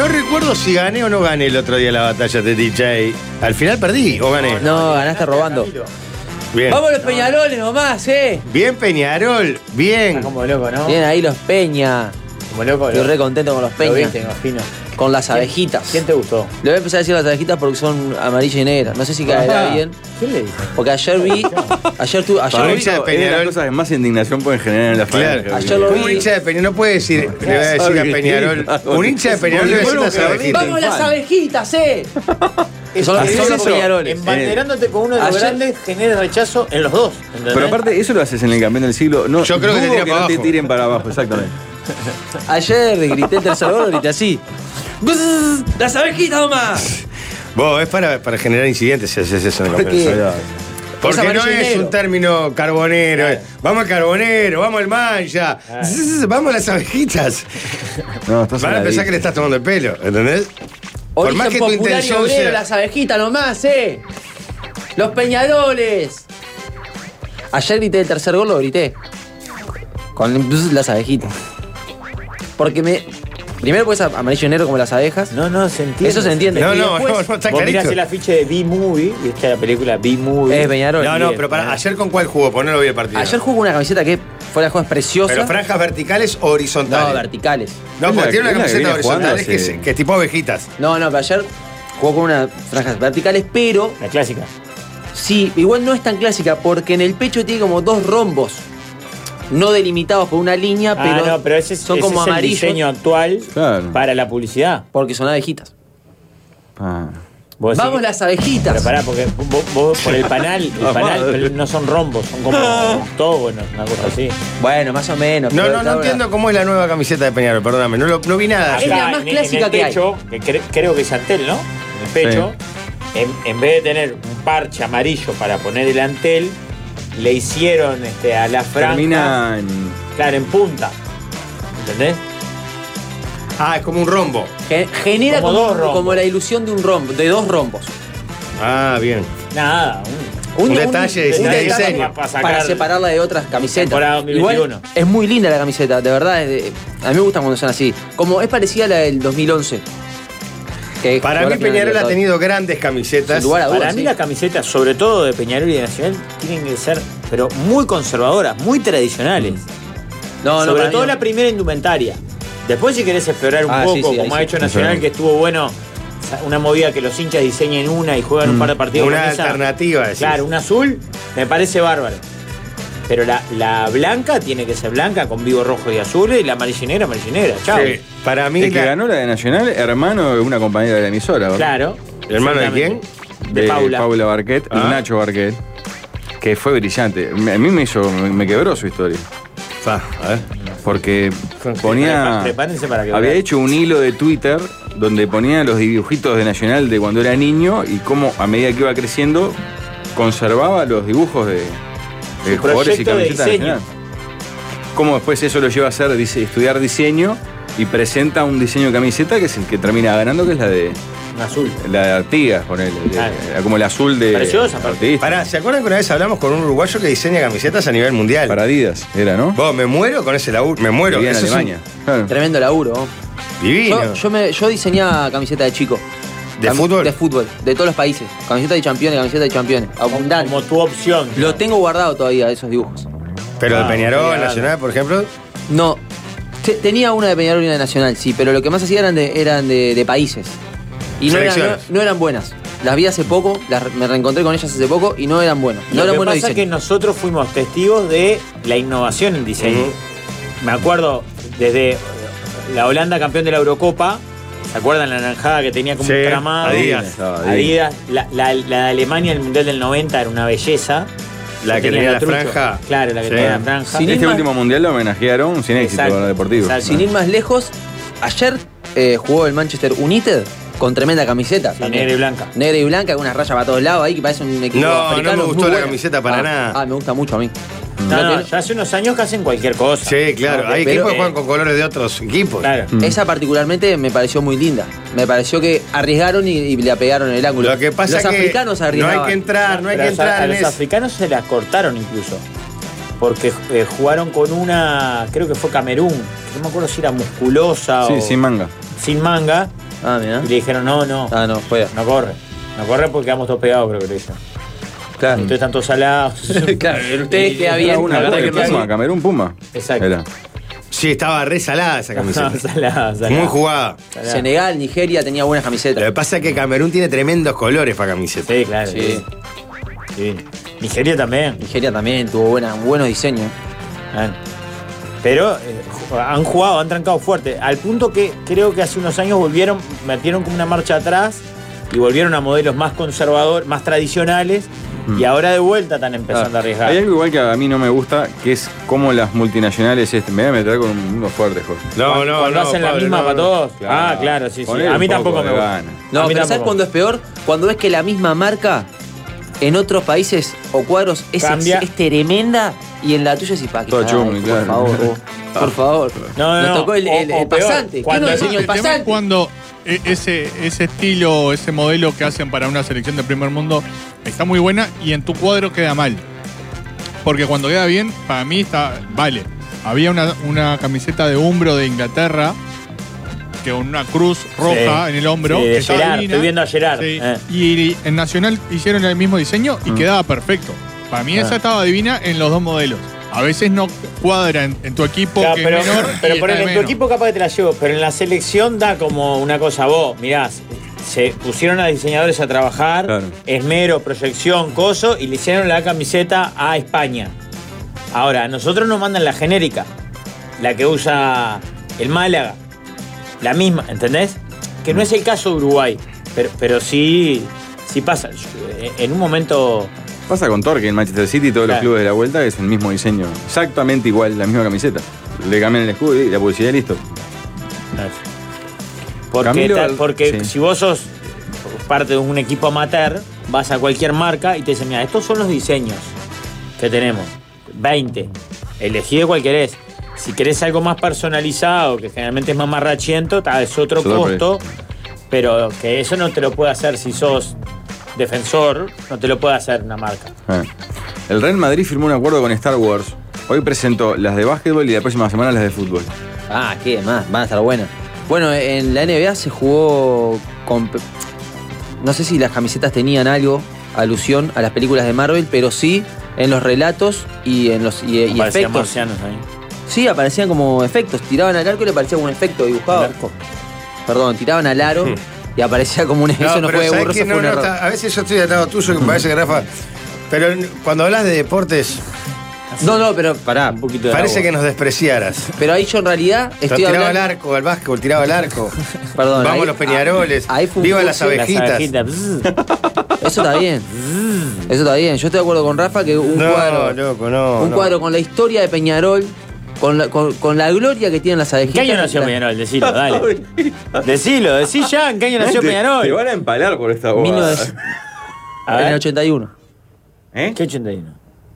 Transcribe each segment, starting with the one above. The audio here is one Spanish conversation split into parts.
No recuerdo si gané o no gané el otro día la batalla de DJ. ¿Al final perdí o gané? No, ganaste robando. Bien. Vamos los Peñaroles nomás, Bien, Peñarol. Bien. Está como loco, ¿no? Bien ahí los Peña. Como loco. Estoy re contento con los Lo Peña. viste, imagino. Con las abejitas. ¿Quién te gustó? Le voy a empezar a decir las abejitas porque son amarillas y negras. No sé si caerá bien. ¿Quién le dice? Porque ayer vi. Ayer Para vi. hincha de Es de las Peñarol. cosas que más indignación pueden generar en la Claro. faena. Ayer lo Como un vi. hincha de Peñarol no puede decir, le voy a decir a Peñarol. Un hincha de Peñarol le va a decir las abejitas. ¡Vamos las abejitas, Son Así los es eso. Peñaroles. Embanderándote con uno de los Ayer- grandes genera rechazo en los dos. ¿entendés? Pero aparte, eso lo haces en el campeón del siglo. No, Yo creo que te dudo tiran para no te abajo. tiren para abajo, exactamente. Ayer grité el tercer gol, grité así. ¡Bzz! ¡Las abejitas nomás! Vos, es para generar incidentes si haces eso en el ¿Por qué? campeonato. Porque amarillo no y es negro. un término carbonero. Vamos al carbonero, vamos al mancha. Vamos a las abejitas. No, estás Van a pensar que le estás tomando el pelo, ¿entendés? Por más Origen que tu popular y intención obrero, sea... las abejitas nomás, Los Peñaroles. Ayer grité el tercer gol, lo grité. Con las abejitas. Porque primero pues amarillo y negro como las abejas. No, se entiende. Eso se entiende. No, Y no, después, no, está Vos mirás clarito. el afiche de B-Movie, ¿viste la película B-Movie? Es Peñarol. No, no, Bien, pero para bien. ayer con cuál jugó, pues no lo vi el partido. Ayer jugó una camiseta que fuera de juego es preciosa. Pero franjas verticales o horizontales. No, verticales. No, porque Es tiene la una que camiseta viene jugando horizontal hace- que es tipo abejitas. No, pero ayer jugó con unas franjas verticales, pero La clásica. sí, igual no es tan clásica porque en el pecho tiene como dos rombos. No delimitados por una línea, pero, no, pero ese son ese como es el amarillos diseño actual Claro. para la publicidad. porque son abejitas. Ah. Vos decís Vamos que- las abejitas. Pero pará, porque vos por el panal no son rombos, son como octógonos, una cosa así. Bueno, más o menos. No, pero no está entiendo cómo es la nueva camiseta de Peñarol, perdóname. No vi nada. Es la más clásica en que el hay. pecho, que creo que es Antel, ¿no? En el pecho, en vez de tener un parche amarillo para poner el Antel, le hicieron a la franja. Termina en. Claro, en punta. ¿Entendés? Ah, es como un rombo. Genera Como dos rombos. como la ilusión de un rombo, de dos rombos. Ah, bien. Nada, Un detalle de detalle diseño. para separarla de otras camisetas. Temporada 2021. Igual, es muy linda la camiseta, de verdad. A mí me gustan cuando son así. Como es parecida a la del 2011. que Para fue mí la final Peñarol de ha tenido grandes camisetas. Sin lugar a dudas, Para mí sí. las camisetas, sobre todo de Peñarol y de Nacional, tienen que ser, pero muy conservadoras, muy tradicionales. No, sobre para todo mí no. la primera indumentaria. Después si querés explorar un poco, sí, ahí como ha sí. hecho Nacional, que estuvo bueno, una movida que los hinchas diseñen una y juegan un par de partidos Una con esa. alternativa, decís. Claro, un azul me parece bárbaro. Pero la blanca tiene que ser blanca con vivo rojo y azul, y la amarilla y negra, chao. Sí, para mí, El que ganó la de Nacional, hermano de una compañera de la emisora, ¿verdad? Claro. ¿Hermano de quién? De Paula. Paula Barquet Ah. y Nacho Barquet, que fue brillante. A mí me quebró su historia. A ver. Porque ponía. Prepárense para que Había vean. hecho un hilo de Twitter donde ponía los dibujitos de Nacional de cuando era niño y cómo a medida que iba creciendo conservaba los dibujos de jugadores y proyecto de camisetas de diseño. Nacional. Cómo después eso lo lleva a hacer estudiar diseño y presenta un diseño de camiseta que es el que termina ganando, que es la de Un azul. Artigas, ponele, Claro. como el azul de Preciosa, aparte. Artista. Pará, ¿se acuerdan que una vez hablamos con un uruguayo que diseña camisetas a nivel mundial? Para Adidas, era, ¿no? Vos, me muero con ese laburo, me muero. Vivía en Eso es Alemania. Claro. Tremendo laburo. un divino. Yo diseñaba camiseta de chico. ¿De fútbol? De fútbol, de todos los países. Camiseta de campeones. Abundante. Como tu opción. Lo tengo guardado todavía, esos dibujos. Pero de Peñarol, claro. Nacional, por ejemplo. No. Tenía una de Peñarol y una de Nacional, sí, pero lo que más hacía eran de países. Y no Selecciones. no eran buenas. Las vi hace poco, me reencontré con ellas hace poco y no eran buenas. No Lo eran que buenos pasa es que diseños. nosotros fuimos testigos de la innovación en diseño. Me acuerdo desde la Holanda campeón de la Eurocopa, ¿se acuerdan la naranjada que tenía como Sí, un tramado? Adidas. Adidas. La de Alemania en el Mundial del 90 era una belleza. La que tenía la trucho. franja. Claro, la que Sí. tenía la franja. Sin Este ir más- último mundial lo homenajearon sin éxito Exacto. a los deportivos. Exacto. Sin ir más lejos, ayer jugó el Manchester United con tremenda camiseta. Sí, negra y blanca. Negra y blanca, con unas rayas para todos lados ahí, que parece un equipo No, africano. no me gustó muy la buena. camiseta para nada. Me gusta mucho a mí. No, ya hace unos años que hacen cualquier cosa. Sí, claro. Hay pero- equipos que juegan con colores de otros equipos. Claro. Esa particularmente me pareció muy linda. Me pareció que arriesgaron y le apegaron en el ángulo. Lo que pasa Los es que africanos no arriesgaban. hay que entrar, no hay Pero que entrar a en los eso. africanos se las cortaron incluso. Porque jugaron con una, creo que fue Camerún, que no me acuerdo si era musculosa Sí, o sin manga. sin manga, Ah, mirá. Y le dijeron, no Ah, no, juega. no corre. No corre porque quedamos todos pegados, creo que le dijeron. Claro. Ustedes están todos salados. Claro, ustedes queda bien. Una la verdad de que no Puma, sé. Camerún Puma. Exacto. Era. Sí, estaba re salada esa camiseta. Salada. Muy jugada. Senegal, Nigeria tenía buenas Lo camisetas. que pasa es que Camerún tiene tremendos colores para camiseta. Sí, claro. Sí. Sí. Nigeria también. Nigeria también tuvo buenos diseños. Bueno. Pero han jugado, han trancado fuerte. Al punto que creo que hace unos años metieron como una marcha atrás y volvieron a modelos más conservadores, más tradicionales. Y ahora de vuelta están empezando a arriesgar. Hay algo igual que a mí no me gusta, que es cómo las multinacionales me voy a meter con unos fuertes, Jorge. Cuando hacen la misma para todos. Claro. Claro, sí. Poner A mí un tampoco poco me de gusta. gana. No, A mí pero ¿sabes tampoco. cuándo es peor? Cuando ves que la misma marca en otros países o cuadros es tremenda y en la tuya sí para que Todo chumbo, por claro. favor, por favor. No. Nos tocó el O peor, pasante. cuando ¿Quién nos enseñó el El tema es pasante? cuando ese estilo, ese modelo que hacen para una selección de primer mundo está muy buena y en tu cuadro queda mal. Porque cuando queda bien, para mí vale. Había una camiseta de Umbro de Inglaterra que con una cruz roja en el hombro. Sí, que de estaba Gerard, divina. estoy viendo a Gerard. Sí. Y en Nacional hicieron el mismo diseño y quedaba perfecto. Para mí esa estaba divina en los dos modelos. A veces no cuadra en tu equipo, Claro, que pero es menor. pero y por está en de tu menos. equipo capaz que te la llevo, pero en la selección da como una cosa. Vos, mirá, se pusieron a diseñadores a trabajar, Claro. esmero, proyección, coso, y le hicieron la camiseta a España. Ahora, a nosotros nos mandan la genérica, la que usa el Málaga, la misma, ¿entendés? Que no es el caso de Uruguay, pero sí pasa. En un momento... Pasa con Torque en Manchester City y todos los Claro. clubes de la vuelta es el mismo diseño. Exactamente igual, la misma camiseta. Le cambian el escudo y la publicidad y listo. Camilo, Porque sí. si vos sos parte de un equipo amateur, vas a cualquier marca y te dicen, mira, estos son los diseños que tenemos. 20. Elegí de cuál querés. Si querés algo más personalizado, que generalmente es más marrachiento, es otro costo. Pero que eso no te lo puede hacer si sos defensor, no te lo puede hacer una marca. El Real Madrid firmó un acuerdo con Star Wars. Hoy presentó las de básquetbol y la próxima semana las de fútbol. Ah, ¿qué más? Van a estar buenas. Bueno, en la NBA se jugó con... No sé si las camisetas tenían algo, alusión a las películas de Marvel, pero sí en los relatos y en los y Parecían efectos. marcianos ahí. Sí, aparecían como efectos. Tiraban al arco y le parecía un efecto dibujado. Perdón, tiraban al aro y aparecía como un... eso no pero fue ¿sabés burro, qué? eso fue un error. A veces yo estoy al lado tuyo, que me parece que Rafa... Pero cuando hablas de deportes, No, pero pará. Un poquito de parece agua. que nos despreciaras. Pero ahí yo en realidad estoy Tiraba hablando... al arco, al básquetbol, tiraba al arco. Perdón. Vamos ahí- los Peñaroles. ahí fue un Viva fútbol, las sí. abejitas. Eso está bien. Eso está bien. Yo estoy de acuerdo con Rafa que un No, cuadro... loco, no. un no. cuadro con la historia de Peñarol, con la gloria que tienen las ¿En abejitas. qué año nació la- Peñarol? Decilo, dale. Decí ya, ¿en qué año nació Peñarol? Te van a empalar por esta boda. 1900 A En ver. el 81. ¿Eh? ¿Qué 81?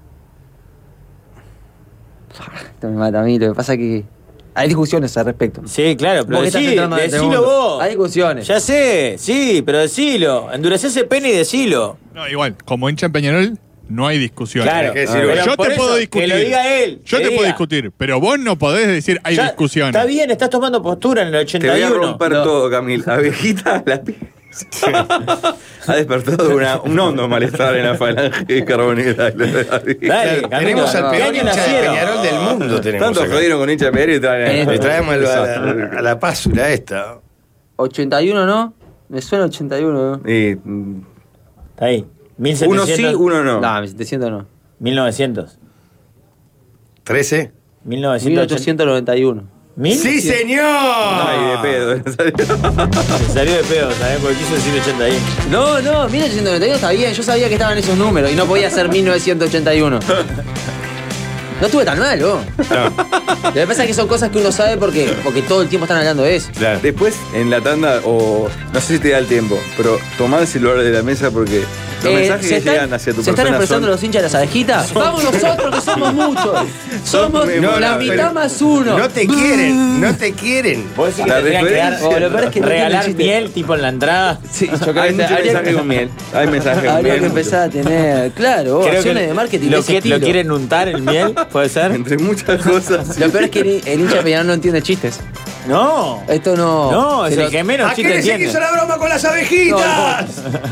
Esto me mata a mí. Lo que pasa es que hay discusiones al respecto. Sí, claro, pero Vos que estás entrando en este decilo mundo. vos. Hay discusiones. Ya sé, sí, pero decilo. Endurecé ese pene y decilo. No, igual, como hincha en Peñarol, no hay discusión. Claro, que decir, pero yo por te puedo eso, discutir. Que lo diga él. Yo que te puedo diga. discutir, pero vos no podés decir hay Ya, discusiones. Está bien, estás tomando postura en el Te voy a 81. romper No. todo, Camil. Abejita, la ha despertado un hondo malestar en la falange carbonera. Dale, Claro, Camilo, tenemos al ¿qué peor año hincha de nacieron? Peñarol del mundo. Tenemos Tanto acá. jodieron con hincha de Peñarol y traen. Le traemos a la pásula esta. 81, ¿no? Me suena 81, ¿no? Y, Está ahí. uno 1700. sí, uno no. No, 1700 no. 1900. 13. 1980. 1891. ¿Mil? ¡Sí, señor! Ay, de pedo. Se salió de pedo, ¿sabes? Porque quiso decir 81. No, 1891 está bien. Yo sabía que estaban esos números y no podía ser 1981. No estuve tan mal, vos. Lo que pasa es que son cosas que uno sabe porque todo el tiempo están hablando de eso. Claro. Después, en la tanda, o no sé si te da el tiempo, pero tomá el celular de la mesa porque los mensajes que llegan hacia tu ¿Se están persona expresando son... los hinchas de las abejitas? Vamos nosotros, que somos muchos. Somos No, la no, mitad pero más uno. No te quieren, no te quieren. ¿Vos decís que La tendrían que referencia. dar, Oh, lo peor es que no regalar entiendo el chiste. miel tipo en la entrada? Sí, yo creo Hay que mucho habría mensaje con miel. Hay mensaje con habría miel. que mucho. empezar a tener, claro, Creo acciones de marketing de lo, ese que, estilo. lo quieren untar el miel, ¿puede ser? Entre muchas cosas. Lo peor es que el hincha de Peñarol no entiende chistes. No. Esto no. No, es se el lo- que menos ¿A chiste quién se entiende. hizo la broma con las abejitas?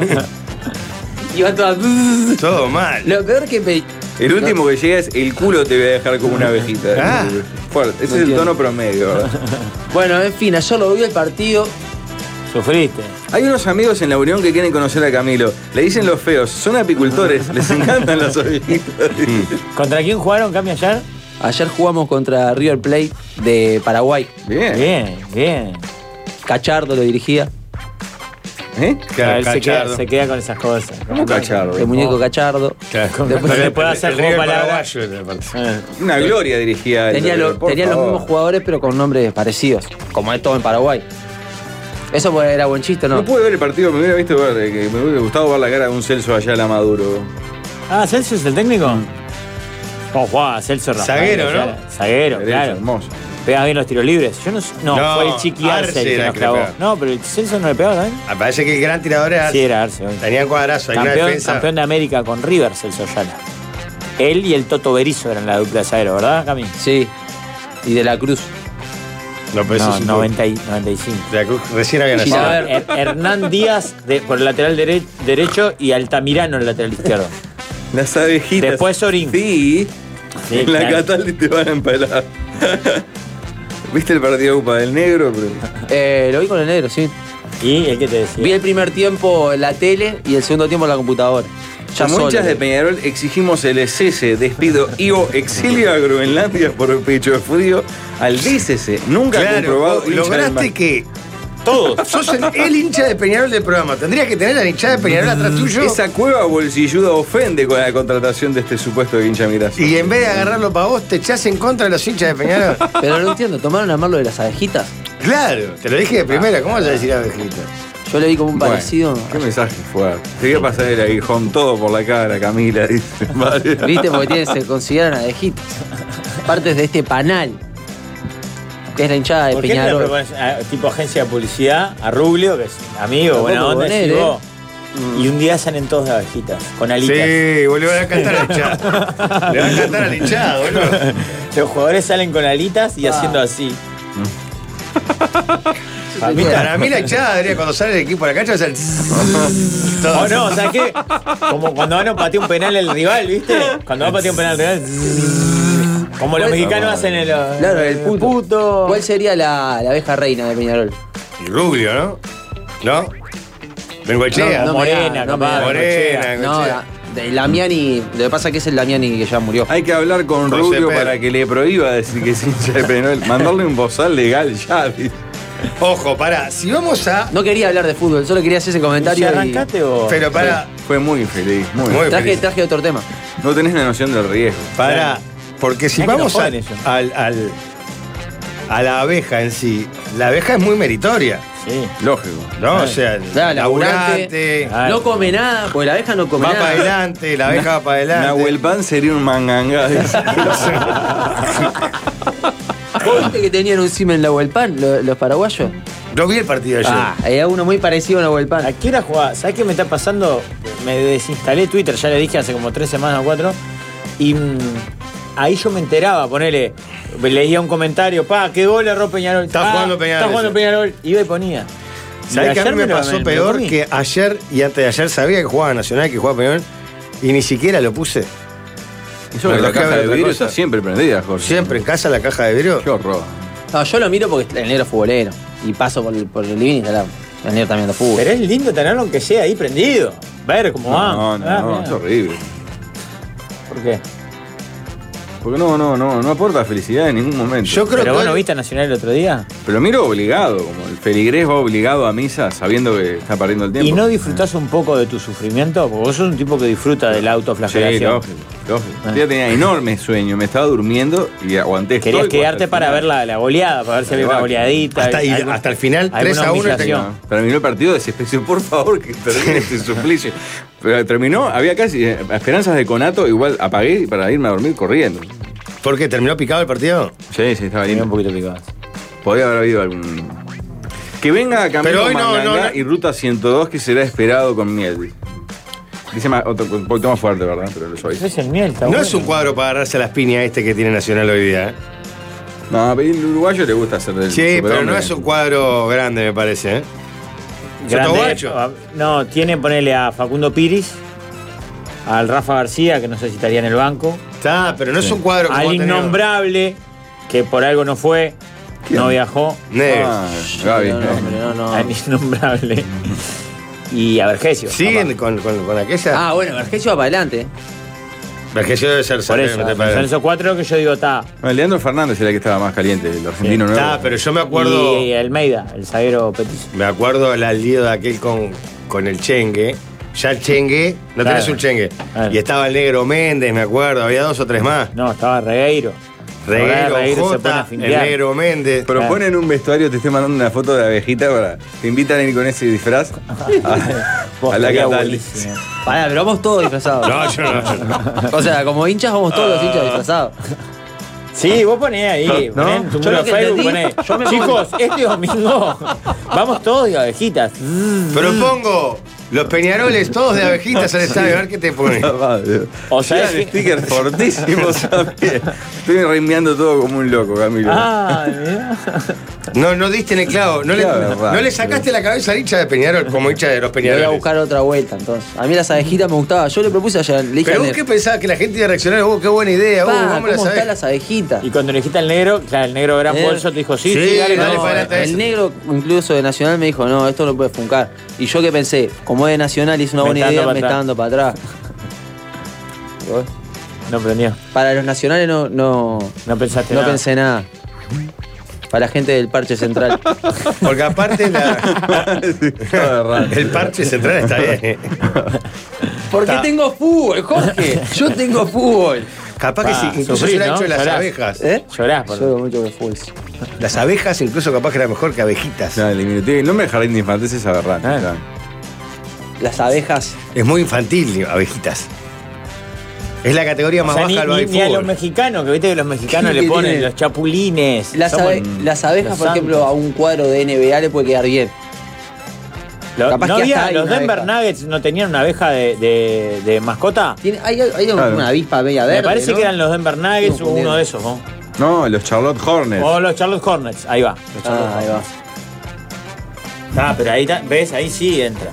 Iba toda. Todo mal. Lo peor que me. El último que llega es el culo te voy a dejar como una abejita. Ah. Fuerte. Ese No es el entiendo. tono promedio, ¿verdad? Bueno, en fin, ayer lo vi el partido. Sufriste. Hay unos amigos en la Unión que quieren conocer a Camilo. Le dicen los feos, son apicultores, les encantan las abejitas. ¿Contra quién jugaron, Cami, ayer? Ayer jugamos contra River Plate de Paraguay. Bien. Bien, bien. Cachardo lo dirigía. ¿Eh? A él Cachardo. se queda con esas cosas. ¿Cómo cachardo? El muñeco Cachardo. Claro. Después- Le puede hacer El juego River palabras. paraguayo, aparte. Una gloria dirigía él. Tenía, Por tenía los favor. mismos jugadores, pero con nombres parecidos. Como es todo en Paraguay. Eso pues era buen chiste, ¿no? No pude ver el partido, me hubiera visto ver, que me hubiera gustado ver la cara de un Celso Ayala Maduro. Ah, ¿Celso es el técnico? ¿Cómo jugaba Celso Rafael? Zaguero, ¿no? Ayala? Zaguero, Derecho, claro. hermoso. Pega bien los tiros libres. Yo no sé. No, No, fue el Chiqui Arce Arce el que era nos que le clavó. pegaba. No, pero el Celso no le pegaba también. Ah, parece que el gran tirador era. Sí, era Arce. hoy. Tenía cuadrazo, hay una Campeón, defensa. campeón de América con River, Celso Ayala. Él y el Toto Berizzo eran la dupla de zaguero, ¿verdad, Cami? Sí. Y de la Cruz. No, pero eso No, es un 90 y 95. De la Cruz recién había Sí, nacido. a ver. Hernán Díaz por el lateral derecho y Altamirano en el lateral izquierdo. Las abejitas. Después Sorín. Sí. Sí, En la claro. Cataldi te van a empalar. ¿Viste el partido Upa del Negro? Lo vi con el negro, sí. ¿Y el que te decía? Vi el primer tiempo en la tele y el segundo tiempo en la computadora. Ya Como solo. hinchas de Peñarol exigimos el cese, despido y o exilio a Groenlandia por pecho de frío al DCC. Nunca Claro, comprobado. vos hincha del lograste mar. que Todos. sos el hincha de Peñarol del programa. Tendrías que tener la hinchada de Peñarol atrás tuyo. Esa cueva bolsilluda ofende con la contratación de este supuesto hincha migración. Y en vez de agarrarlo para vos, te echás en contra de los hinchas de Peñarol. Pero no entiendo, ¿tomaron a mal lo de las abejitas? Claro, te lo dije de primera. ¿Cómo vas a decir abejita? Yo le vi como un Bueno, parecido. qué mensaje fuerte. Te voy a pasar el aguijón todo por la cara, Camila, dice. Vale. ¿Viste? Porque se consideran abejitas. Partes de este panal. Que es la hinchada de ¿Por qué no le Peñarol. propones tipo agencia de publicidad a Rublio, que es amigo, buena Tampoco onda, con él, llegó? Y un día salen todos de abejitas, con alitas. Sí, boludo, le va a cantar al hinchado. Le va a cantar al hinchado, boludo. Los jugadores salen con alitas y haciendo así. Para mí la hinchada debería cuando sale el equipo a la cancha hacer todo. O no, ¿sabes qué? Como cuando van a patear un penal el rival, ¿viste? Cuando va a patear un penal el rival. Como los mexicanos hacen el. Claro, el puto. ¿Cuál sería la abeja reina de Peñarol? Y Rubio, ¿no? ¿No? Bengoechea. No, Morena, no me capaz. da. Morena, No, Bengoechea. de Lamiani. Lo que pasa es que es el Lamiani que ya murió. Hay que hablar con José Rubio Pedro. para que le prohíba decir que es hincha de Peñarol. Mandarle un bozal legal ya. ¿viste? Ojo, pará, si vamos a. No quería hablar de fútbol, solo quería hacer ese ¿Si comentario. Y arrancaste o.? Pero pará, Fue muy feliz, muy Muy feliz. feliz. traje otro tema. No tenés la noción del riesgo. pará. Porque si Es que vamos no a, joden ellos. a la abeja en sí, la abeja es muy meritoria, Sí. Lógico. ¿no? O sea, Claro, laburante, Ah, No come nada, porque la abeja no come va nada. para adelante, la abeja va para adelante. Nahuel Pan sería un manganga. dice. ¿Vos viste que tenían un cima en la Huelpan, los paraguayos? No vi el partido ayer. Hay uno muy parecido a la Huelpan. ¿A qué hora jugaba? ¿Sabes qué me está pasando? Me desinstalé Twitter, ya le dije hace como 3 semanas o 4. Y ahí yo me enteraba, ponele, leía un comentario, qué gol erró Peñarol. Está jugando Peñarol. Está jugando Peñarol. Iba y ponía. ¿Sabés Y que a mí ayer me lo- pasó lo peor? comí. Que ayer y antes de ayer sabía que jugaba Nacional, que jugaba Peñarol, y ni siquiera lo puse. Eso que Bueno, la acá caja veo de otra vidrio cosa. está siempre prendida, Jorge. Siempre en casa la caja de vidrio. Qué horror. No, yo lo miro porque el negro es futbolero. Y paso por el living y está el negro también de fútbol. Pero es lindo tenerlo aunque sea ahí prendido. Ver cómo va. No, Mirá. es horrible. ¿Por qué? Porque no aporta felicidad en ningún momento. Yo creo ¿Pero que vos no viste a Nacional el otro día? Pero lo miro obligado, como el feligrés va obligado a misa sabiendo que está perdiendo el tiempo. ¿Y no disfrutás un poco de tu sufrimiento? Porque vos sos un tipo que disfruta de la Sí, autoflagelación. lógico. Un día tenía enorme sueño, me estaba durmiendo y aguanté. Querías estoico quedarte hasta el para ver final. la goleada, para ver si había una goleadita. hasta el final, alguna 3-1 humillación. Terminó el partido, desesperación, por favor, que termine este suplicio. Pero terminó, había casi esperanzas de conato, igual apagué para irme a dormir corriendo. ¿Por qué? ¿Terminó picado el partido? Sí, estaba Tenía lindo. un poquito picado. Podría haber habido algún. Que venga Camilo Pero hoy no, Mangangá no. y Ruta 102 que será esperado con miel. Dice más, un poquito más fuerte, ¿verdad? Pero lo soy. Ese es el miel, está No bueno. es un cuadro para agarrarse a las piñas este que tiene Nacional hoy día. ¿eh? No, pero al uruguayo le gusta hacer del Sí, pero superhombre. no es un cuadro grande, me parece, ¿eh? Grande. Sotoguacho. No, tiene ponerle a Facundo Piris, al Rafa García, que no sé si estaría en el banco, Está, pero no es un cuadro como al ha tenido innombrable, que por algo no fue, ¿Quién? no viajó, Negro. Ah, Gaby. No, hombre, no. al innombrable, y a Vergesio. ¿Siguen con aquella? Ah, bueno, Vergesio va para adelante. Vergesio debe ser Por eso, son esos cuatro que yo digo, está. No, Leandro Fernández era el que estaba más caliente, el argentino nuevo. Está, pero yo me acuerdo. Y Almeida, el zaguero petizo. Me acuerdo el lío de aquel con el Chengue. Ya el Chengue, no Claro. tenés un Chengue. Claro. Y estaba el Negro Méndez, me acuerdo, había 2 o 3 más. No, estaba Regueiro. Reguero, Ahora se pone a Jota, el fintear. Negro Méndez. Propone en un vestuario, te estoy mandando una foto de abejita para. Te invitan a ir con ese disfraz a la Estaría Catal. buenísimo. Pará, pero vamos todos disfrazados. No, yo no. O sea, como hinchas vamos todos los hinchas disfrazados. Sí, vos ponés ahí, ¿No? ponés en tu Yo muro lo de que Facebook, entendí, ponés, yo me chicos, este domingo vamos todos de abejitas. Propongo los Peñaroles todos de abejitas al estadio, a ver qué te pone. O sea, Llegan stickers fortísimos también. Estoy reinmeando todo como un loco, Camilo. Ah, mirá. No diste en el clavo. No, Claro, no le sacaste la cabeza al hincha de Peñarol como hincha de los Voy Peñaroles. a buscar otra vuelta entonces. A mí las abejitas me gustaban. Yo le propuse ayer, le dije Pero al vos negro, qué pensabas que la gente iba a reaccionar. Qué buena idea. "Pa, Vamos a ¿cómo las están abejas. las abejitas? Y cuando le dijiste al negro, claro, el negro gran bolso te dijo, sí, Sí, dale, dale no, para adelante. El negro, incluso de Nacional, me dijo, no, esto no puede funcar. Y yo que pensé, como es de Nacional y es una Me buena está idea, dando me para está dando para atrás. No prendió, Para los nacionales no no pensaste no nada. pensé nada. Para la gente del Parche Central. Porque aparte el parche central está bien. Porque Está. tengo fútbol, Jorge. Yo tengo fútbol. Capaz que sí, incluso sufrís, se lo ha ¿no? hecho de las Llorás. abejas. ¿Eh? Llorás por Yo mucho de fútbol. Las abejas incluso capaz que era mejor que abejitas. No, el diminutivo. El nombre de jardín de infantes es aberrante. Ah. claro. Las abejas. Es muy infantil, abejitas. Es la categoría más O sea, baja del ni a los fútbol. mexicanos, que viste que los mexicanos ¿Qué le ponen tiene? los chapulines. Las, Somos- las abejas, los por ejemplo, santos. a un cuadro de NBA le puede quedar bien. capaz ¿No que había- hasta hay los una Denver abeja. Nuggets no tenían una abeja de mascota? Hay Claro. una avispa media verde. Me parece ¿no? que eran los Denver Nuggets o No, uno de esos, ¿no? No, los Charlotte Hornets. O los Charlotte Hornets, ahí va. Los Charlotte Ah, ahí va. Ah, pero ahí ves, ahí sí entra.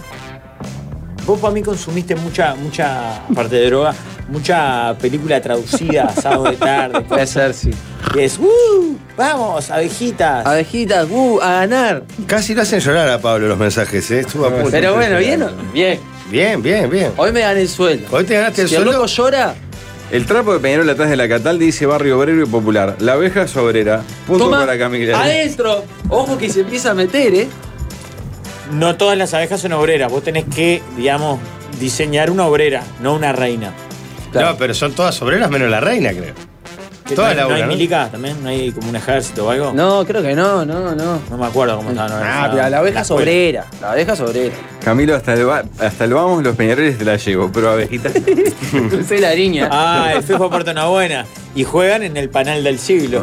Vos para mí consumiste mucha, aparte de droga, mucha película traducida, sábado de tarde. Puede ser, sí. Que es, vamos, abejitas. Abejitas, a ganar. Casi lo hacen llorar a Pablo los mensajes, ¿eh? Estuvo a punto. Pero bueno, ¿bien? Bien. Bien, bien, bien. Hoy me gané el sueldo. Hoy te ganaste el Si el sueldo. loco llora, El trapo de Peñarol atrás de la Catal dice barrio obrero y popular. La abeja es obrera. Punto toma para Camila. adentro. Ojo que se empieza a meter, ¿eh? No todas las abejas son obreras. Vos tenés que, digamos, diseñar una obrera, no una reina. No, pero son todas obreras menos la reina, creo. ¿Que Todas no hay laburan, ¿no? milica también? ¿No hay como un ejército o algo? No, creo que no. No me acuerdo cómo estaban Ah, organizadas. pero la abeja es escuela. obrera. La abeja es obrera. Camilo, hasta el vamos, los Peñaroles te la llevo, pero abejita. Soy la niña. Ah, el FIFO aporta una buena. Y juegan en el panel del siglo.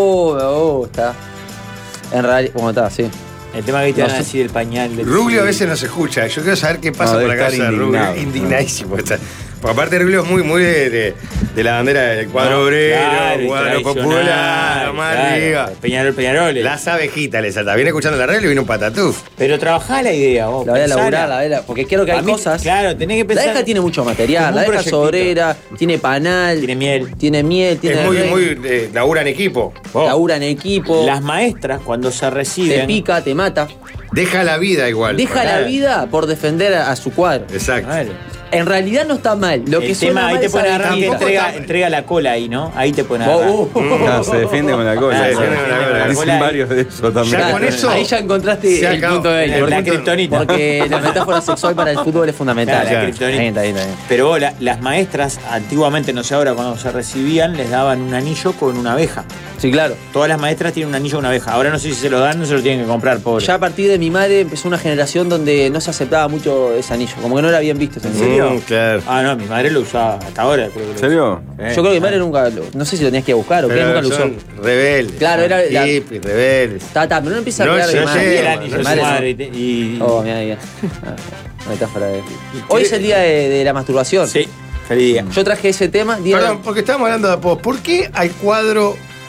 Está. En realidad, como está, sí. El tema que te No van a sé. decir el pañal del Rubio a siglo. veces nos escucha. Yo quiero saber qué pasa No, por la debe cabeza estar de Rubio. indignado. Indignadísimo. Está. Porque aparte Rubio es muy de la bandera del cuadro No, obrero, claro, y cuadro popular, tradicional, más claro. arriba. Peñaroles. Las abejitas le salta. Viene escuchando la radio y vino un patatúf. Pero trabajá la idea, vos. La voy a pensala. laburar, la voy a porque quiero que hay A mí, cosas. Claro, tenés que La pensar. abeja tiene mucho material. como La un abeja es proyectito. obrera, tiene panal, Tiene miel. tiene miel, tiene Es muy, rey, labura en equipo. Vos, labura en equipo, Las maestras, cuando se te reciben. pica, te mata. Deja la vida igual. Deja claro. la vida por defender a su cuadro. Exacto. Claro. En realidad no está mal. Lo que El suena tema, ahí mal te es pueden agarrar que abejita. entrega la cola ahí, ¿no? Ahí te pueden Vos, agarrar. No, se defiende con la cola. Ah, se defiende con la cola. Dicen varios de eso también. Ya con eso- Ahí ya encontraste Se el acabó. punto de La porque, kriptonita. porque la metáfora sexual para el fútbol es fundamental. Claro, la Está kriptonita. bien, está bien, está bien. Pero vos, las maestras, antiguamente, no sé ahora, cuando se recibían, les daban un anillo con una abeja. Sí, claro. Todas las maestras tienen un anillo con una abeja. Ahora no sé si se lo dan, no se lo tienen que comprar, pobre. Ya a partir de mi madre empezó una generación donde no se aceptaba mucho ese anillo, como que no era bien visto ese anillo. serio? Claro. Ah, no, mi madre lo usaba hasta ahora. Creo que ¿En serio? Eh, Yo creo que mi madre nunca, no sé si lo tenías que buscar o qué, Pero nunca lo usó. son rebeldes. Claro, era la- Hippies, rebeldes. Pero no empieza a No, hablar de yo madre. sé, el anillo de no su sé. madre y... Oh, mira, mira. Metáfora de. Hoy es el día de la masturbación. Sí, feliz día. Yo traje ese tema. Perdón, porque estamos hablando de apodos. ¿Por qué al cuadro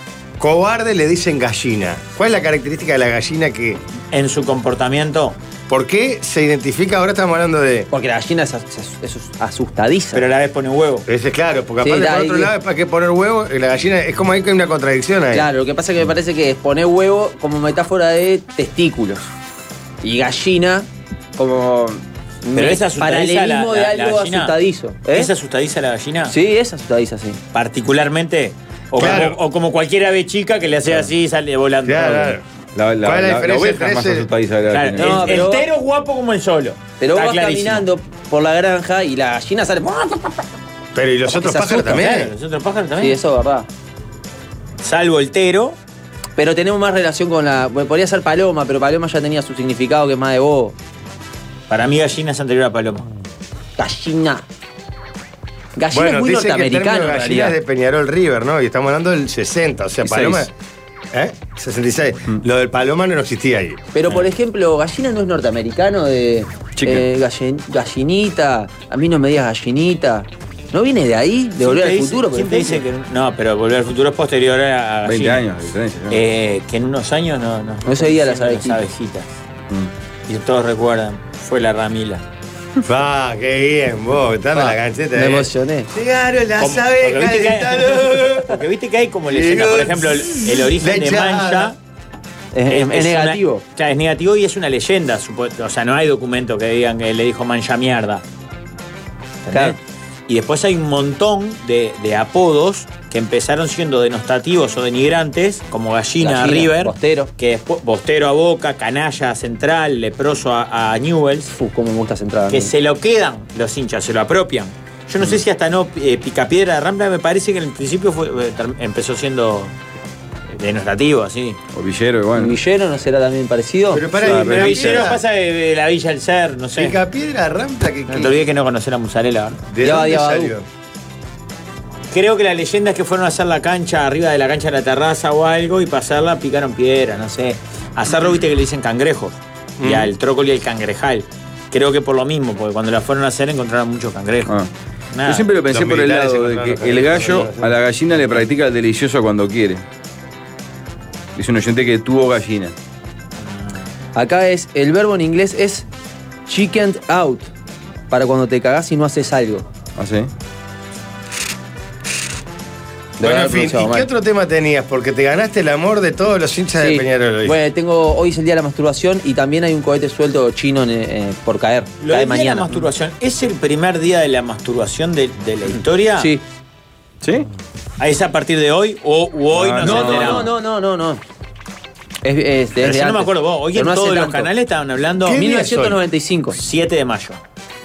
cobarde le dicen gallina. ¿Cuál es la característica de la gallina que... En su comportamiento, ¿Por qué se identifica? Ahora estamos hablando de... Porque la gallina es asustadiza. pero a la vez pone huevo. Ese es claro, porque Sí, aparte por ahí- otro lado es para qué poner huevo, la gallina es como ahí que hay una contradicción ahí. Claro, lo que pasa es que me parece que es poner huevo como metáfora de testículos. Y gallina como Pero es asustadiza paralelismo de la algo gallina. asustadizo. ¿Eh? ¿Es asustadiza la gallina? Sí, es asustadiza, sí. Particularmente. O, Claro. o como cualquier ave chica que le hace así y sale volando. Claro. La ¿Cuál es la diferencia oveja entre es más ese- asustadiza que la Claro, gallina. No, el pero- tero es guapo como el solo. Pero vos Está vas clarísimo. caminando por la granja y la gallina sale. Pero ¿y los Como otros que se pájaros asustan, también? Claro, los otros pájaros Sí, también. eso es verdad. Salvo el tero. Pero tenemos más relación con la. Bueno, podría ser paloma, pero paloma ya tenía su significado que es más de bobo. Para mí gallina es anterior a paloma. Gallina. Gallina Bueno, es muy dice que el norteamericano. término en gallina es realidad. de Peñarol River, ¿no? Y estamos hablando del 60, o sea, 66. paloma... ¿Eh? 66. Lo del paloma no existía ahí. Pero por ejemplo, gallina no es norteamericano de. Chicken. Gallinita. A mí no me digas gallinita. ¿No viene de ahí? ¿De Volver al Futuro? por ¿Quién te dice ejemplo? que no? Pero Volver al Futuro es posterior a 20 gallina. años de diferencia. ¿no? Que en unos años no. No se veía las Siempre abejitas. Mm. Y todos recuerdan, fue la Ramila. Va, qué bien, vos, dame la cancheta. Me emocioné. Llegaron las Como- abejas porque viste de que- Talón. Porque viste que hay como leyenda, por ejemplo, el origen de Lechada. Mancha. Es una- negativo. Claro, es negativo y es una leyenda. O sea, no hay documento que digan que le dijo Mancha mierda. ¿Entendés? Claro. Y después hay un montón de apodos que empezaron siendo denotativos o denigrantes, como Gallina, River, Bostero. que después Bostero a Boca, Canalla a Central, Leproso a Newell's, Cómo me gusta centrar. que se lo quedan los hinchas, se lo apropian. Yo no sé si hasta no Picapiedra de Rampla, me parece que en el principio empezó siendo denotativo, así. O Villero, ¿El igual. Villero no será también parecido? Pero para Ah, ahí, pero Pero Villero Villero pasa de la Villa del Ser, no sé. Picapiedra Rampa que... No te olvides que no conocer a Musarela, ¿verdad? ¿De Ya va, dónde ya va, salió? Creo que la leyenda es que fueron a hacer la cancha, arriba de la cancha de la terraza o algo, y para hacerla picaron piedra, no sé. A hacerlo, viste que le dicen cangrejos. Y al trócoli el cangrejal. Creo que por lo mismo, porque cuando la fueron a hacer encontraron muchos cangrejos. Ah. Nada. Yo siempre lo pensé Los por el militares lado de encontraron que el gallo cangrejos. a la gallina le practica el delicioso cuando quiere. Es un oyente que tuvo gallina. Acá es, el verbo en inglés es chickened out, para cuando te cagás y no haces algo. ¿Ah, sí? Bueno, haber en fin, ¿y pronunciado qué mal. otro tema tenías? Porque te ganaste el amor de todos los hinchas Sí. de Peñarol hoy. Bueno, hoy es el día de la masturbación y también hay un cohete suelto chino por caer. Lo Cae del día de la mañana. masturbación, ¿es el primer día de la masturbación de la historia? Sí. ¿Sí? ¿Es a partir de hoy? ¿O hoy Ah, nos No, enteramos? no. Es Pero desde yo no me antes. acuerdo vos. Hoy Pero en no hace todos los tanto. canales estaban hablando ¿Qué día 1995. 7 de mayo.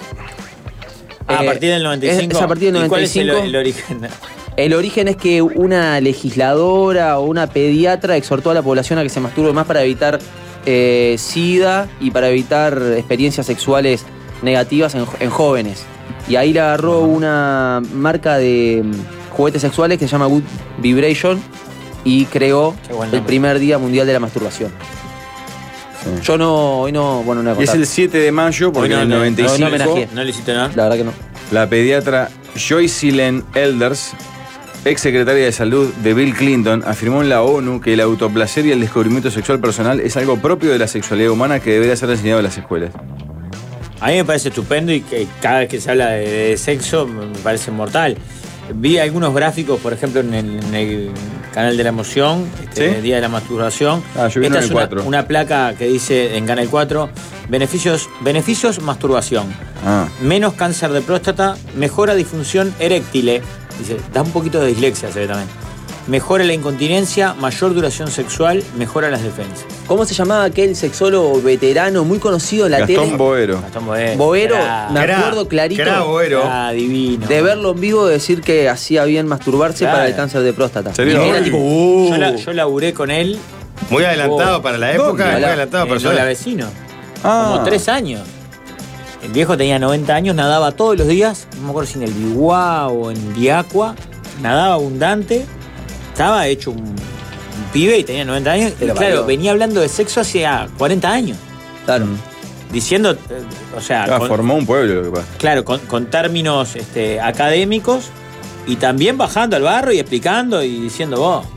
A Eh, partir del 95. es a partir del ¿Y cuál es 95? el origen? El origen es que una legisladora o una pediatra exhortó a la población a que se masturbe más para evitar SIDA y para evitar experiencias sexuales negativas en jóvenes. Y ahí le agarró una marca de juguetes sexuales que se llama Good Vibration y creó Qué buen el nombre. primer día mundial de la masturbación. Sí. Yo hoy no voy a Y es contar. el 7 de mayo, porque Hoy en el no, no, 95 no homenajeé. ¿No le hiciste nada? La verdad que no. la pediatra Joycelyn Elders, ex secretaria de salud de Bill Clinton, afirmó en la ONU que el autoplacer y el descubrimiento sexual personal es algo propio de la sexualidad humana que debería ser enseñado en las escuelas. A mí me parece estupendo y que cada vez que se habla de sexo me parece mortal. Vi algunos gráficos, por ejemplo, en el canal de la emoción, ¿Sí? Día de la masturbación. Ah, yo vi Esta en es el 4. una placa que dice en Canal 4, beneficios masturbación. Ah, Menos cáncer de próstata, mejora disfunción eréctil. Dice, da un poquito de dislexia, se ve también. Mejora la incontinencia, mayor duración sexual, mejora las defensas. ¿Cómo se llamaba aquel sexólogo veterano muy conocido en la Gastón tele? Boero. Gastón Boero. Boero, Era- me acuerdo clarito. Era Boero. era divino. De verlo en vivo decir que hacía bien masturbarse Claro. para el cáncer de próstata. ¿Serio? Y era tipo, Yo laburé con él. Muy adelantado Oh. para la época, muy Ojalá. adelantado para No, la vecino. Ah. Como 3 años. El viejo tenía 90 años, nadaba todos los días. No me acuerdo si en el Biguá o en Diacua. Nadaba abundante. Estaba hecho un pibe y tenía 90 años. Y Pero claro, valió. venía hablando de sexo hacía 40 años. Claro. Diciendo, o sea, Ah, con- formó un pueblo lo que pasa. claro, con términos académicos y también bajando al barro y explicando y diciendo vos.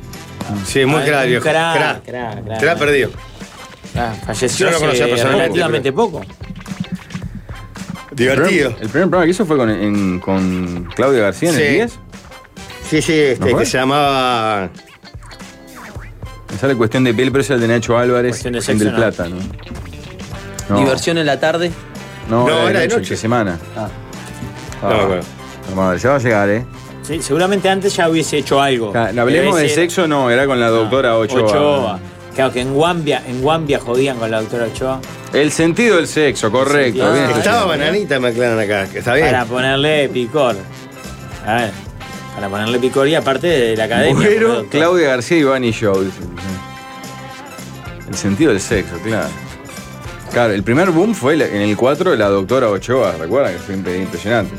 Sí, muy crack, viejo. Crack. Crack perdido. Falleció Yo no lo conocía hace personalmente, relativamente poco. Divertido. El primer programa que hizo fue con Claudia García en Sí. el 10. Sí, ¿No fue? que se llamaba. Me sale Cuestión de Piel, pero es el de Nacho Álvarez, Cuestión de en sexo, del no. Plata, ¿no? Diversión en la tarde. No, No, era de noche. entre semana. No me acuerdo. Vamos a ver, ya va a llegar, Sí, seguramente antes ya hubiese hecho algo. Hablemos de sexo, no, era con la doctora Ochoa. Claro que en Guambia jodían con la doctora Ochoa. El sentido del sexo, correcto. sentido. bien. Estaba bananita, me aclaran acá. ¿Está bien? Para ponerle picor. A ver, para ponerle picor y aparte de la academia. Bueno, doctor. Claudia García y Bunny Show. Dicen. El sentido del sexo, claro. Claro, el primer boom fue en el 4 de la doctora Ochoa, ¿recuerdan? Que fue impresionante.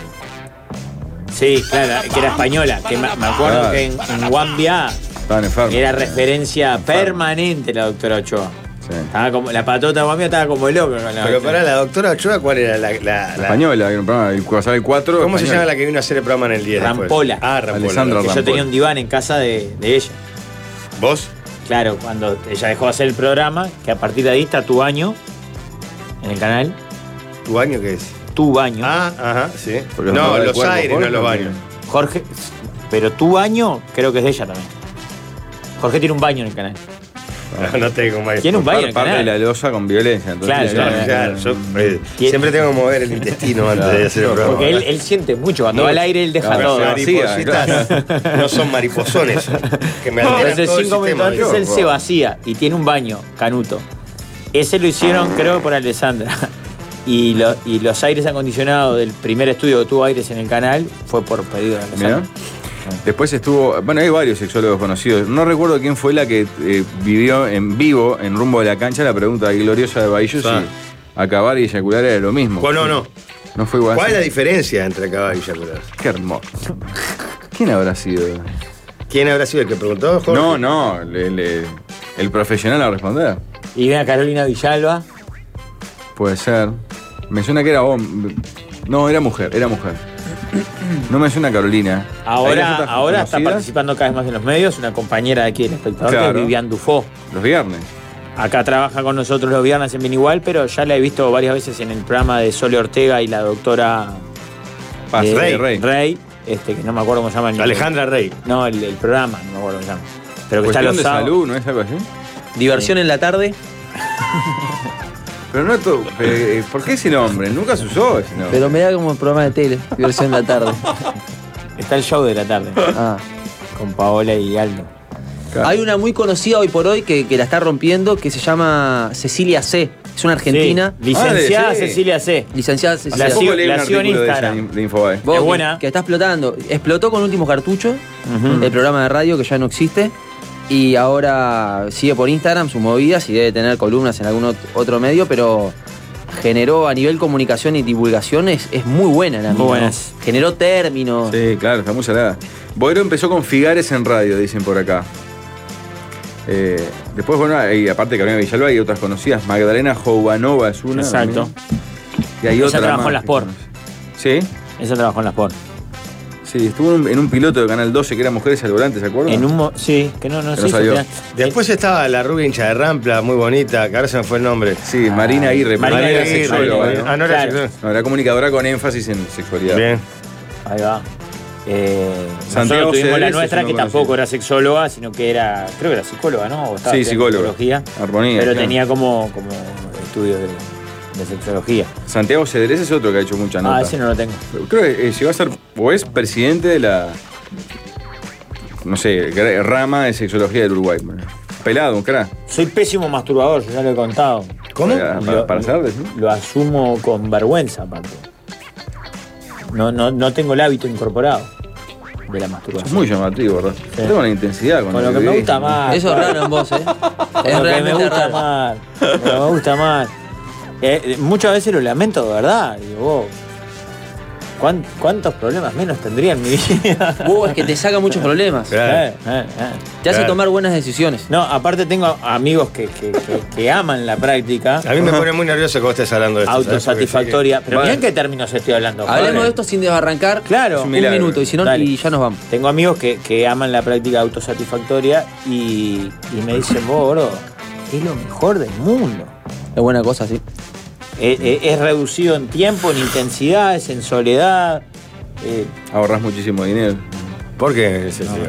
Sí, claro, que era española. Que me acuerdo Claro. que en Guambia Estaban enfermos. era referencia permanente la doctora Ochoa. Sí. Estaba como, la patota de Guambia estaba como loca con la Pero doctora. para la doctora Ochoa, ¿cuál era la Española, hay un programa, y cuando sale el 4. ¿Cómo se española. llama la que vino a hacer el programa en el 10 después? Rampola. Rampola. Alessandra Que yo Rampola. tenía un diván en casa de ella. ¿Vos? Claro, cuando ella dejó de hacer el programa, que a partir de ahí está Tu Baño en el canal. ¿Tu baño qué es? Tu Baño. Ajá, sí. Porque No, nos da el los cuerpo, aires, Jorge, no los ¿o qué? baños. Jorge, pero Tu Baño creo que es de ella también. Jorge tiene un baño en el canal. No tengo más. Tiene un baño en el Parte de canal. la losa con violencia. Entonces, Claro, Claro, yo ¿Quién? siempre tengo que mover el intestino antes de hacer el programa. Porque él siente mucho. Cuando va al aire, él deja Claro, todo. claro. Maripositas no son mariposones. Que me alteran Entonces, todo el 5 minutos sistema. antes él se vacía y tiene un baño, canuto. Ese lo hicieron, creo, por Alessandra. Y los aires acondicionados del primer estudio que tuvo aires en el canal fue por pedido de Mirá. Alessandra. Después estuvo. Bueno, hay varios sexólogos conocidos. No recuerdo quién fue la que vivió en vivo, en Rumbo de la Cancha, la pregunta gloriosa de Baillo Ah. si acabar y eyacular era lo mismo. Bueno, no. No fue igual. ¿Cuál es la diferencia entre acabar y eyacular? Qué hermoso. ¿Quién habrá sido? ¿Quién habrá sido el que preguntó, Jorge? No, el profesional a responder. Y viene a Carolina Villalba. Puede ser. Me suena que era hombre. No, era mujer. No me suena Carolina. Hay las otras Ahora está conocidas, participando cada vez más en los medios, una compañera de aquí, el espectador, que Claro. es Vivian Dufo. Los viernes. Acá trabaja con nosotros los viernes en Bien Igual, pero ya la he visto varias veces en el programa de Sole Ortega y la doctora Paz, Rey. que no me acuerdo cómo se llama. Alejandra Rey. No, el programa, no me acuerdo cómo se llama. Pero que está Cuestión los de sábados. salud, ¿no es algo así? Diversión en la tarde. Pero no es todo. ¿Por qué ese nombre? Nunca se usó ese nombre. Pero me da como un programa de tele. Diversión en la tarde. Está el show de la tarde, Ah. con Paola y Aldo. Claro. Hay una muy conocida hoy por hoy que la está rompiendo que se llama Cecilia C. Es una argentina. Sí, licenciada sí. Cecilia C. Licenciada Hace Cecilia La C. poco sigo- leí un la sigo en artículo de ella Instagram. de Infobae. Vos, Es que- buena. Que está explotando. Explotó con Últimos Cartuchos, Ujú. el programa de radio que ya no existe. Y ahora sigue por Instagram sus movidas y debe tener columnas en algún otro medio, pero generó a nivel comunicación y divulgación es muy buena la Muy mina, buenas. ¿no? Generó términos. Sí, claro, está muy salada. Boero empezó con Figares en radio, dicen por acá. Después, bueno, aparte de Carolina Villalba, hay otras conocidas. Magdalena Jovanova es una. Exacto. también. Y hay Esa otra trabajó más en las que POR. conoce. ¿Sí? Esa trabajó en las POR. Sí, estuvo en un piloto de Canal 12 que era Mujeres al Volante, ¿se acuerdan? Sí, que no Que sé. no salió. Después estaba la rubia hincha de Rampla, muy bonita, que ahora se me fue el nombre. Sí, Marina Aguirre. Marina Marina era Aguirre, sexóloga, Marina ¿no? Ah, no era Claro. sexóloga. No, era comunicadora con énfasis en sexualidad. Bien. Ahí va. Santiago Nosotros tuvimos la Cedrés, nuestra ese que no tampoco conocí. era sexóloga, sino que era, creo que era psicóloga, ¿no? O estaba Sí, estudiando psicóloga. psicología, Armonía. pero claro. tenía como estudios de sexología. Santiago Cedrés es otro que ha hecho mucha nota. Ah, ese no lo tengo. Creo que llegó a ser, o es presidente de la, no sé, rama de sexología del Uruguay. Pelado, un crack. Soy pésimo masturbador, yo ya lo he contado. ¿Cómo? Para ser, ¿sí? Lo asumo con vergüenza, aparte. No tengo el hábito incorporado de la Es masturbación. muy llamativo, ¿verdad? Sí. Tengo una intensidad con Con el lo que me bebé. gusta más. Eso es raro en vos, ¿eh? Con Es lo que me realmente gusta raro. más. Lo que me gusta más. Muchas veces lo lamento de verdad. Digo, vos, ¿Cuántos problemas menos tendría en mi vida? Es que te saca muchos problemas. Claro. Te hace Claro. tomar buenas decisiones. No, aparte tengo amigos que aman la práctica A mí me pone muy nervioso que vos estés hablando de esto. ¿sabes? autosatisfactoria. Pero Vale. mirá en qué términos estoy hablando. Hablemos Joder. de esto sin desbarrancar. Claro. Un milagro. minuto, y si no, Dale. y ya nos vamos. Tengo amigos que aman la práctica autosatisfactoria y me dicen, vos, bro, es lo mejor del mundo. Es buena cosa, sí. Es reducido en tiempo, en intensidades, en soledad. Ahorrás muchísimo dinero. ¿Por qué? ¿En qué sentido?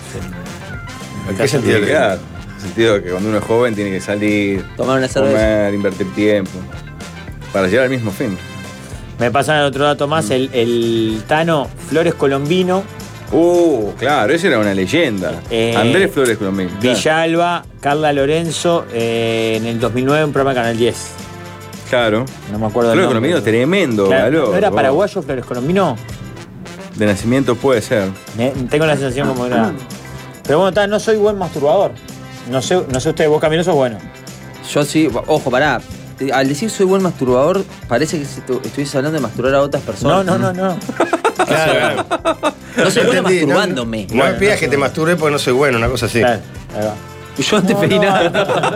¿En qué sentido? Claro. En el sentido de que cuando uno es joven tiene que salir, Tomar una cerveza. comer, invertir tiempo. Para llegar al mismo fin. Me pasan el otro dato más, el Tano Flores Colombino, Claro, esa era una leyenda. Andrés Flores Colombino. Claro. Villalba, Carla Lorenzo, en el 2009 un programa de Canal 10. Claro. No me acuerdo el Flores nombre. Colombino, tremendo, Claro, valor. ¿no era vos. paraguayo Flores Colombino? De nacimiento puede ser. Tengo la sensación como era. Pero bueno, no soy buen masturbador. No sé ustedes, vos Camilo sos bueno. Yo sí, ojo, pará. Al decir soy buen masturbador, parece que estuviese hablando de masturbar a otras personas. No. Claro. No soy bueno Entendí, masturbándome. No me pidas que te masturbe porque no soy bueno, una cosa así. Claro, ahí va. Yo no te pedí nada.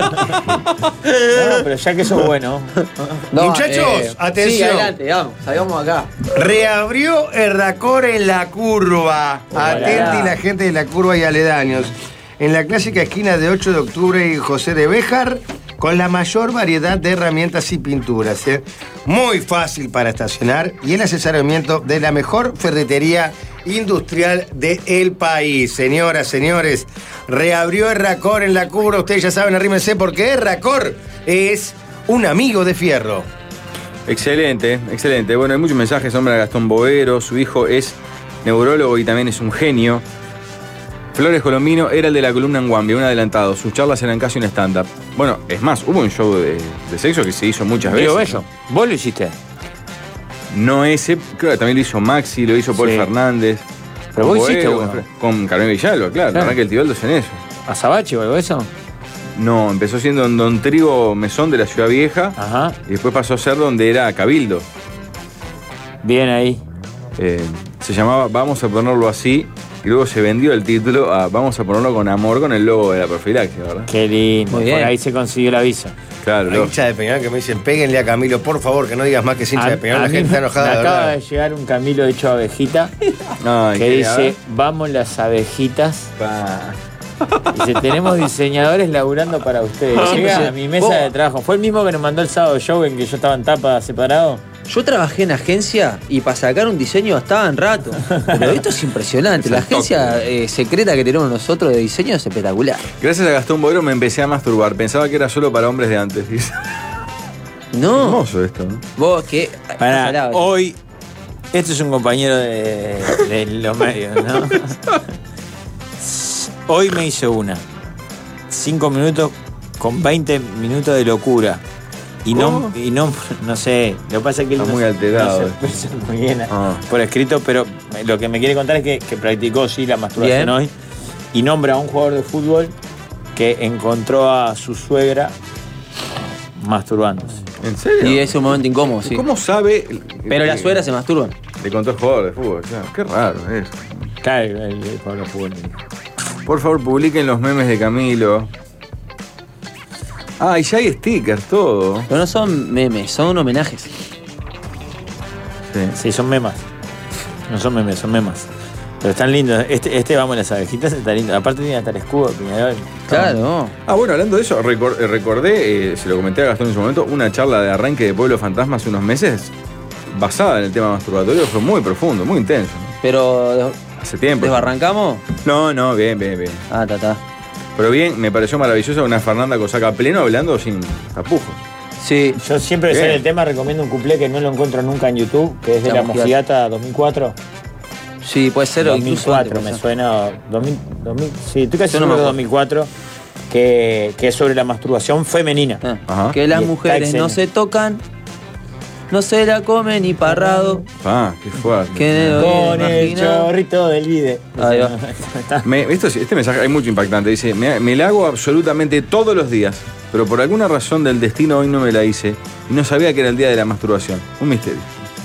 No, pero ya que sos bueno. Muchachos, atención. Sí, adelante, vamos, salgamos acá. Reabrió el Racor en la curva. Atenti la gente de la curva y aledaños. En la clásica esquina de 8 de octubre y José de Béjar, con la mayor variedad de herramientas y pinturas. Muy fácil para estacionar y el asesoramiento de la mejor ferretería industrial del país. Señoras, señores, reabrió el Racor en la curva. Ustedes ya saben, arrímense porque el Racor es un amigo de fierro. Excelente, excelente. Bueno, hay muchos mensajes. Hombre, a Gastón Bovero, su hijo es neurólogo y también es un genio. Flores Colombino era el de la columna en Guambia, un adelantado. Sus charlas eran casi un stand-up. Bueno, es más, hubo un show de sexo que se hizo muchas Diego veces. Bello, vos lo hiciste. No ese, creo que también lo hizo Maxi, lo hizo Paul Sí. Fernández. Pero Con vos hiciste Boero, uno. con Carmen Villalba, claro. La verdad que el Tibaldo es en eso. ¿Azabache o algo de eso? No, empezó siendo en Don Trigo Mesón de la Ciudad Vieja Ajá. y después pasó a ser donde era Cabildo. Bien ahí. Se llamaba Vamos a ponerlo así y luego se vendió el título a Vamos a ponerlo con amor con el logo de la profilaxis, ¿verdad? Qué lindo. Muy bien. Por ahí se consiguió el aviso. Claro, Hay loco. hinchas de Peñarol que me dicen, péguenle a Camilo, por favor, que no digas más que es hincha de Peñarol. La mí gente está me enojada, de acaba verdad. de llegar un Camilo hecho abejita Ay, que qué dice, vamos las abejitas. pa. Dice, tenemos diseñadores laburando para ustedes. Llega a mi mesa de trabajo. Fue el mismo que nos mandó el sábado show en que yo estaba en tapa separado. Yo trabajé en agencia y para sacar un diseño estaban rato. Pero esto es impresionante. Es La el toque. agencia secreta que tenemos nosotros de diseño es espectacular. Gracias a Gastón Bovero me empecé a masturbar. Pensaba que era solo para hombres de antes. Dice. No. Hermoso esto, ¿no? Vos, ¿qué? Para Salado. hoy, este es un compañero de los medios, ¿no? Hoy me hice una. 5 minutos con 20 minutos de locura. Y no sé, lo que pasa es que él Está no muy se- alterado. no se expresa muy bien Ah. por escrito, pero lo que me quiere contar es que practicó sí la masturbación Bien. hoy y nombra a un jugador de fútbol que encontró a su suegra masturbándose. ¿En serio? Y es un momento incómodo, sí. ¿Cómo sabe? Pero las suegras se masturban. Le contó el jugador de fútbol, claro. Qué raro eso. Claro, el jugador de fútbol. Por favor, publiquen los memes de Camilo. Ah, y ya hay stickers, todo. Pero no son memes, son homenajes. Sí. Sí, son memas. No son memes, son memas. Pero están lindos. Este vamos, las abejitas, está lindo. Aparte tiene hasta el escudo, Peñarol. Claro. Ah, bueno, hablando de eso, recordé, se lo comenté a Gastón en su momento, una charla de arranque de Pueblo Fantasma hace unos meses, basada en el tema masturbatorio, fue muy profundo, muy intenso. Pero, Hace tiempo. ¿desbarrancamos? No, bien. Ah, ta. Pero bien, me pareció maravillosa una Fernanda Cosaca pleno hablando sin tapujos. Sí. Yo siempre que Bien. sale el tema recomiendo un cuplé que no lo encuentro nunca en YouTube, que es de La La Mojigata. Mojigata 2004. Sí, puede ser. o incluso 2004 antes, me puede ser. suena. 2000, sí, estoy casi Yo no seguro me que acuerdo. 2004, que es sobre la masturbación femenina. Ajá. Que las Y está mujeres no excelente. se tocan, no se la comen ni parrado. Ah, qué fuerte. Que Con el imagina. chorrito del vide. Ahí va. Este mensaje hay mucho impactante. Dice, me la hago absolutamente todos los días, pero por alguna razón del destino hoy no me la hice y no sabía que era el día de la masturbación. Un misterio.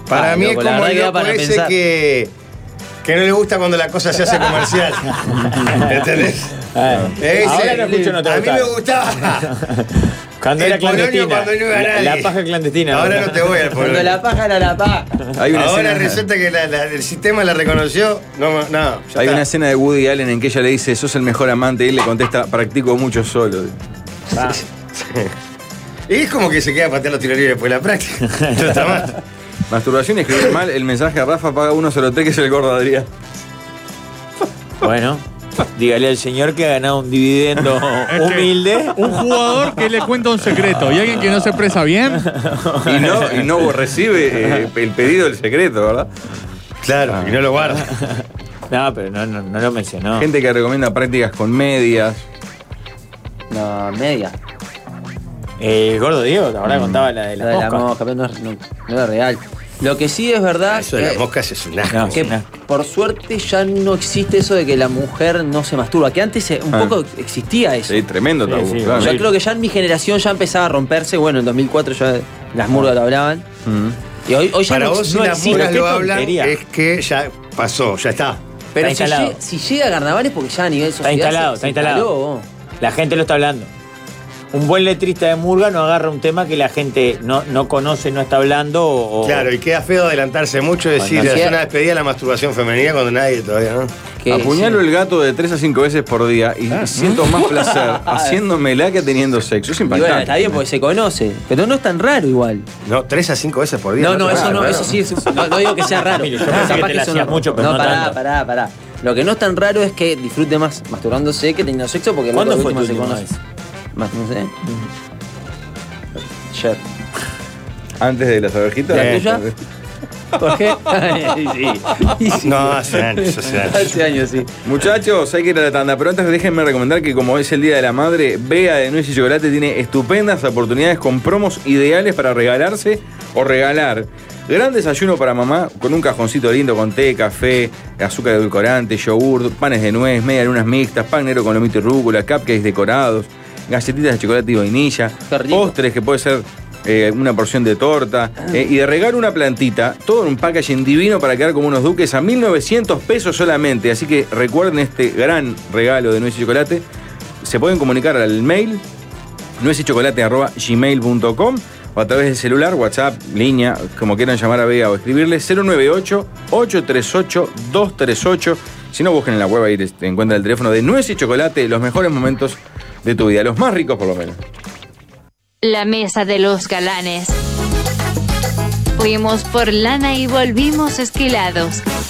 Para mí es loco, la como verdad el que da loco para ese pensar. que no le gusta cuando la cosa se hace comercial. ¿Entendés? Ese, Ahora no escucho, no te a mí gustaba. me gustaba. Cuando El era Polonio clandestina. cuando no iba La nadie. paja clandestina. Ahora no te voy al Cuando Polonio. la paja era la paja. Hay una Ahora escena, resulta que el sistema la reconoció. No, ya hay está. una escena de Woody Allen en que ella le dice, sos el mejor amante, y él le contesta, practico mucho solo. Ah, Y es como que se queda a patear los tiros libres después de la práctica. No está mal. Masturbación y escribir mal, el mensaje a Rafa paga 103, que es el gordo Adrián. bueno, dígale al señor que ha ganado un dividendo Es que humilde. Un jugador que le cuenta un secreto y alguien que no se expresa bien. Y no recibe el pedido del secreto, ¿verdad? Claro, y no lo guarda. No, pero no lo mencionó. Gente que recomienda prácticas con medias. No, media. El gordo Diego, ahora contaba la de La las de la moscas. mosca, pero no era real. Lo que sí es verdad Eso de las moscas es un asco. No, que no. por suerte ya no existe eso de que la mujer no se masturba, que antes un poco existía eso. Sí, tremendo tabú, Sí, sí, claro. Yo creo que ya en mi generación ya empezaba a romperse, bueno, en 2004 ya las murgas lo hablaban. Mm. Y hoy ya Para no, vos, si no las existe. murgas Qué lo hablan, tontería. es que ya pasó, ya está. Pero Está instalado. si llega a carnaval es porque ya a nivel sociedad instalado, se está instalado. instaló. La gente lo está hablando. Un buen letrista de murga no agarra un tema que la gente no conoce, no está hablando o... Claro, y queda feo adelantarse mucho y decir, Bueno, hacer sí. una despedida a la masturbación femenina cuando nadie todavía, ¿no? Que Apuñalo sí. el gato de 3 a 5 veces por día y siento más placer haciéndomela que teniendo sexo. Es Y bueno, impactante. está bien porque se conoce, pero no es tan raro igual. No, 3 a 5 veces por día. No, te eso raro, no, eso sí es. No digo que sea raro. Yo pensé que te la eso hacías mucho, pero no pará, tanto. pará. Lo que no es tan raro es que disfrute más masturbándose que teniendo sexo porque el ¿Cuándo loco fue de tu última se última conoce. vez? Más, no sé. Ayer. Antes de las abejitas. ¿La tuya? ¿Por qué? Sí. No, hace años, hace años. Hace años, sí. Muchachos, hay que ir a la tanda, pero antes déjenme recomendar que como es el Día de la Madre, Bea de Nuez y Chocolate tiene estupendas oportunidades con promos ideales para regalarse o regalar. Gran desayuno para mamá con un cajoncito lindo con té, café, azúcar edulcorante, yogur, panes de nuez, media lunas mixtas, pan negro con lomito y rúcula, cupcakes decorados, galletitas de chocolate y vainilla, Qué rico. postres que puede ser una porción de torta y de regar una plantita, todo en un packaging divino para quedar como unos duques a 1.900 pesos solamente. Así que recuerden este gran regalo de Nuez y Chocolate. Se pueden comunicar al mail nuezychocolate@gmail.com o a través del celular, WhatsApp, línea, como quieran llamar a Bea o escribirle, 098-838-238. Si no, busquen en la web, ahí te encuentran el teléfono de Nuez y Chocolate, los mejores momentos de tu vida, los más ricos por lo menos. La mesa de los galanes. Fuimos por lana y volvimos esquilados.